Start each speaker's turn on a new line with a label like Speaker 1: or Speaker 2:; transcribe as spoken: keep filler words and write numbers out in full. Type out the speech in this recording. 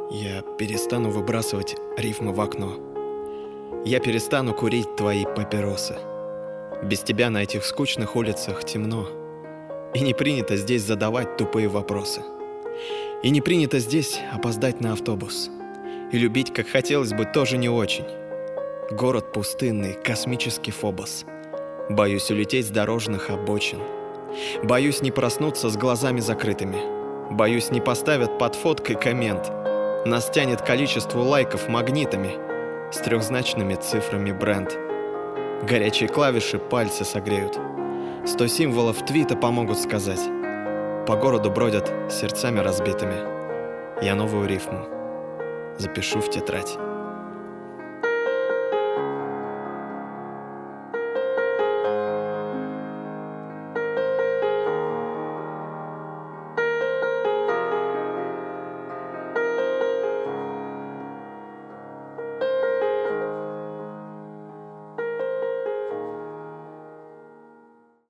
Speaker 1: Я перестану выбрасывать рифмы в окно. Я перестану курить твои папиросы. Без тебя на этих скучных улицах темно. И не принято здесь задавать тупые вопросы. И не принято здесь опоздать на автобус. И любить, как хотелось бы, тоже не очень. Город пустынный, космический Фобос. Боюсь улететь с дорожных обочин. Боюсь не проснуться с глазами закрытыми. Боюсь, не поставят под фоткой коммент. Нас тянет количество лайков магнитами с трехзначными цифрами бренд. Горячие клавиши пальцы согреют. Сто символов твита помогут сказать. По городу бродят сердцами разбитыми. Я новую рифму запишу в тетрадь.